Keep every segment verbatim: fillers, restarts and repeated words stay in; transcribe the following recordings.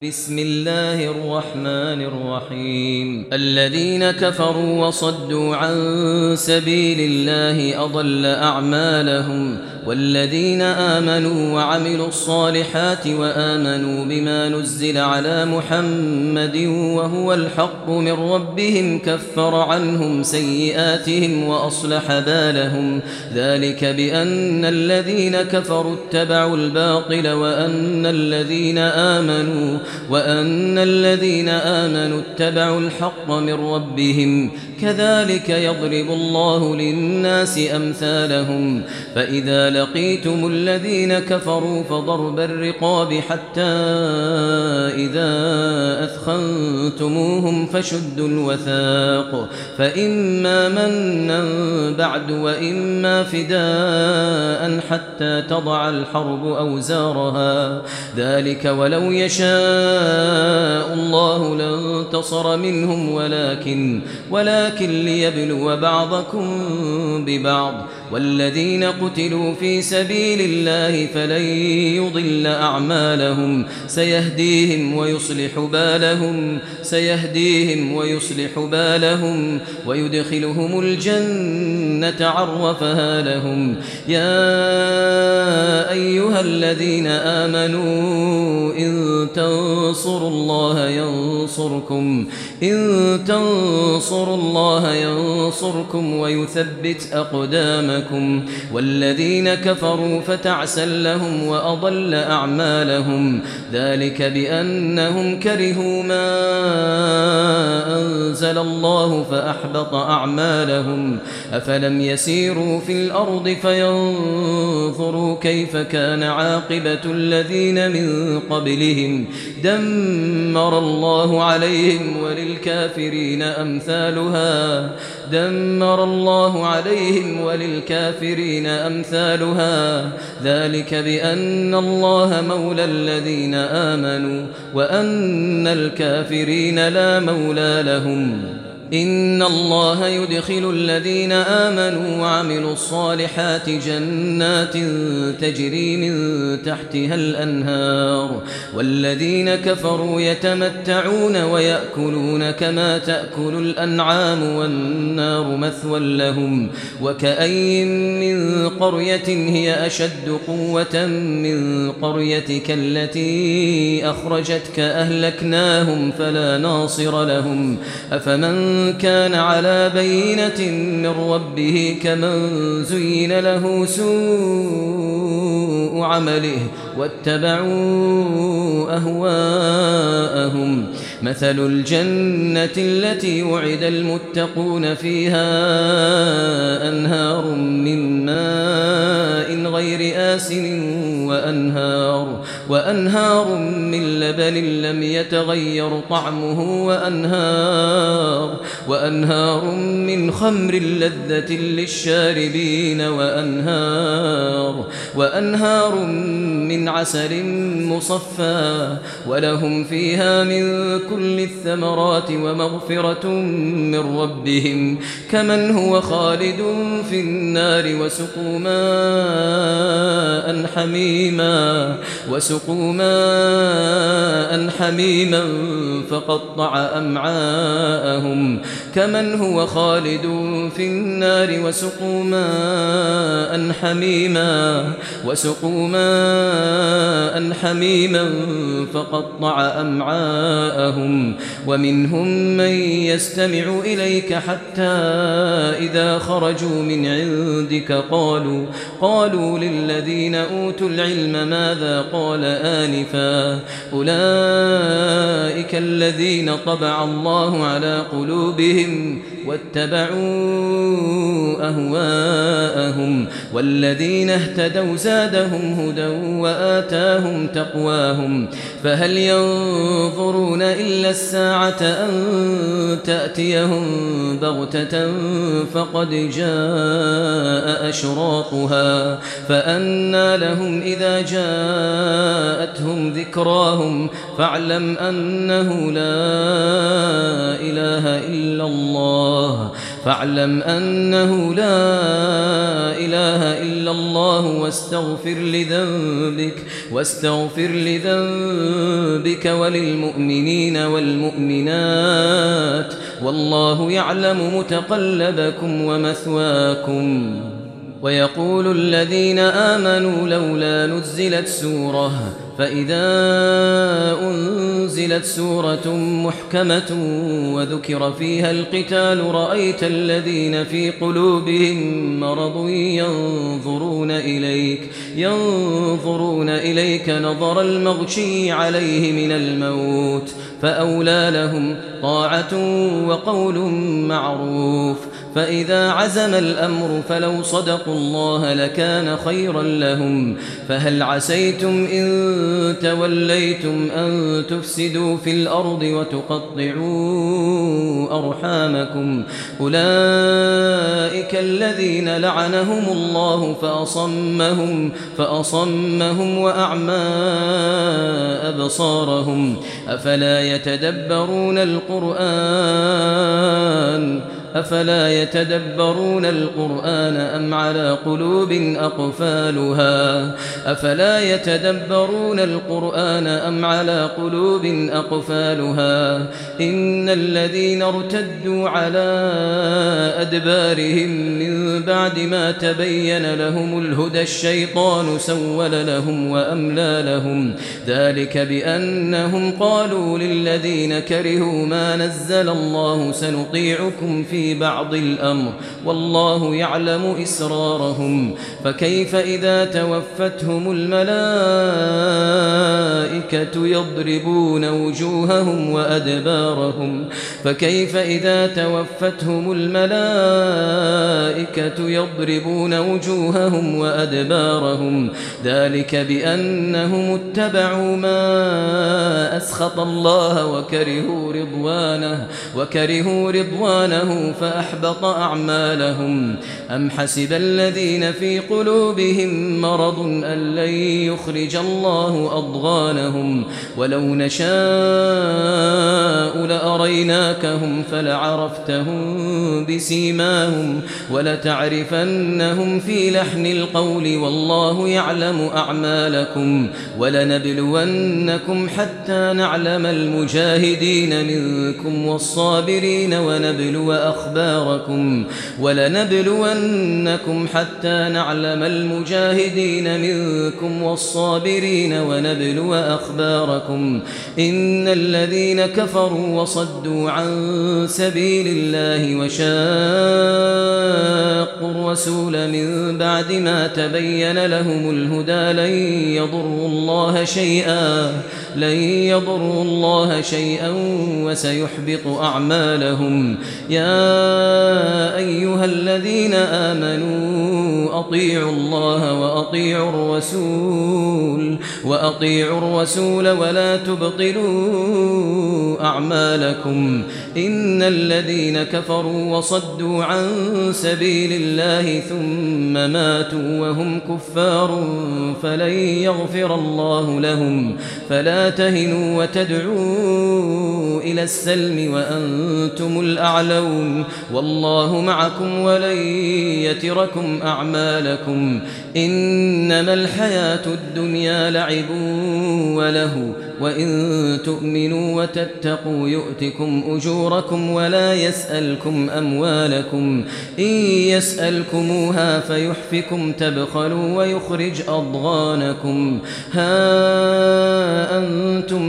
بسم الله الرحمن الرحيم الذين كفروا وصدوا عن سبيل الله أضل أعمالهم والذين آمنوا وعملوا الصالحات وآمنوا بما نزل على محمد وهو الحق من ربهم كفر عنهم سيئاتهم وأصلح بالهم ذلك بأن الذين كفروا اتبعوا الباطل وأن الذين آمنوا وأن الذين آمنوا اتبعوا الحق من ربهم كذلك يضرب الله للناس أمثالهم فإذا لقيتم الذين كفروا فضرب الرقاب حتى إذا أثخنتموهم فشدوا الوثاق فإما منا بعد وإما فداء حتى تضع الحرب أوزارها ذلك ولو يشاء الله لانتصر منهم ولكن ولكن ليبلو بعضكم ببعض والذين قتلوا في سبيل الله فلن يضل أعمالهم سيهديهم ويصلح بالهم سيهديهم ويصلح بالهم ويدخلهم الجنة عرفها لهم يا أيها الذين آمنوا إن تنصروا الله ينصركم إن تنصروا الله ينصركم ويثبت أقدامكم والذين كفروا فتعسا لهم وأضل أعمالهم ذلك بأنهم كرهوا ما أنزل الله فأحبط أعمالهم أفلم يسيروا في الأرض فينظروا كيف كان عاقبة الذين من قبلهم دمر الله عليهم وللكافرين أمثالها دمر الله عليهم وللكافرين أمثالها ذلك بأن الله مولى الذين آمنوا وأن الكافرين لا مولى لهم إن الله يدخل الذين آمنوا وعملوا الصالحات جنات تجري من تحتها الأنهار والذين كفروا يتمتعون ويأكلون كما تأكل الأنعام والنار مثوى لهم وكأي من قرية هي أشد قوة من قريتك التي أخرجتك أهلكناهم فلا ناصر لهم أفمن كان على بينة من ربه كمن زين له سوء عمله واتبعوا أهواءهم مثل الجنة التي وعد المتقون فيها أنهار من ماء غير آسن وأنهار وأنهار من لبن لم يتغير طعمه وأنهار وأنهار من خمر لذة للشاربين وأنهار وأنهار من عسل مصفى ولهم فيها من كل الثمرات ومغفرة من ربهم كمن هو خالد في النار وسقوا ماء حميما وسقوا ماء حميما فقطع أمعاءهم كمن هو خالد في النار وسقوا ماء حميما وسقوا ماء حميما فقطع أمعاءهم ومنهم من يستمع إليك حتى إذا خرجوا من عندك قالوا قالوا للذين أوتوا العلم ماذا قال آنفا أولئك الذين طبع الله على قلوبهم واتبعوا أهواءهم والذين اهتدوا زادهم هدى وآتاهم تقواهم فهل ينظرون إلا الساعة أن تأتيهم بغتة فقد جاء أشراطها فأنى لهم إذا جاءتهم ذكراهم فاعلم أنه لا إله إلا الله فاعلم أنه لا إله إلا الله واستغفر لذنبك واستغفر لذنبك وللمؤمنين والمؤمنات والله يعلم متقلبكم ومثواكم. ويقول الذين آمنوا لولا نزلت سورة فإذا أنزلت سورة محكمة وذكر فيها القتال رأيت الذين في قلوبهم مرض ينظرون إليك ينظرون إليك نظر المغشي عليه من الموت فأولى لهم طاعة وقول معروف. فإذا عزم الأمر فلو صدقوا الله لكان خيرا لهم. فهل عسيتم إن توليتم أن تفسدوا في الأرض وتقطعوا أرحامكم أولئك الذين لعنهم الله فأصمهم فأصمهم وأعمى أبصارهم أفلا يتدبرون القرآن أفلا يتدبرون القرآن أم على قلوب أقفالها أفلا يتدبرون القرآن أم على قلوب أقفالها إن الذين ارتدوا على أدبارهم من بعد ما تبين لهم الهدى الشيطان سول لهم وأملى لهم ذلك بأنهم قالوا للذين كرهوا ما نزل الله سنطيعكم في بعض الأمر والله يعلم إسرارهم. فكيف إذا توفتهم الملائكة يضربون وجوههم وأدبارهم فكيف إذا توفتهم الملائكة يضربون وجوههم وأدبارهم ذلك بأنهم اتبعوا ما أسخط الله وكرهوا رضوانه وكرهوا رضوانه فأحبط أعمالهم. أم حسب الذين في قلوبهم مرض أن لن يخرج الله أضغانهم ولو نشاء لأريناكهم فلعرفتهم بسيماهم ولتعرفنهم في لحن القول والله يعلم أعمالكم. ولنبلونكم حتى نعلم المجاهدين منكم والصابرين ونبلو أخباركم ولنبلونكم حتى نعلم المجاهدين منكم والصابرين ونبلو أخباركم. إن الذين كفروا وصدوا عن سبيل الله وشاقوا الرسول من بعد ما تبين لهم الهدى لن يضروا الله شيئا لن يضروا الله شيئا وسيحبط أعمالهم. يا أيها الذين آمنوا أطيعوا الله وأطيعوا الرسول وأطيعوا الرسول ولا تبطلوا أعمالكم. إن الذين كفروا وصدوا عن سبيل الله ثم ماتوا وهم كفار فلن يغفر الله لهم. فلا تهنوا وتدعوا إلى السلم وأنتم الأعلون والله معكم ولن يتركم أعمالكم. إنما الحياة الدنيا لعب وله وإن تؤمنوا وتتقوا يؤتكم أجوركم ولا يسألكم أموالكم. إن يسألكموها فيحفكم تبخلوا ويخرج أضغانكم. ها أنتم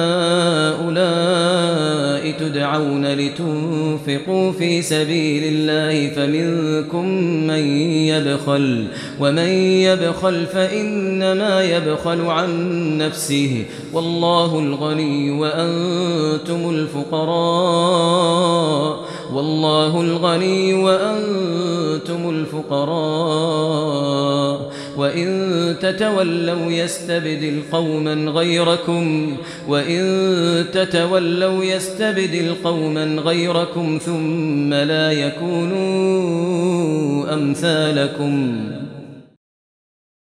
هؤلاء تدعون لتنفقوا في سبيل الله فمنكم من يبخل ومن يبخل فإنما يبخل عن نفسه والله الغني وأنتم الفقراء والله الغني وأنتم الفقراء. وإن تتولوا يستبدل قوما غيركم وإن تتولوا يستبدل قوما غيركم ثم لا يكونوا أمثالكم.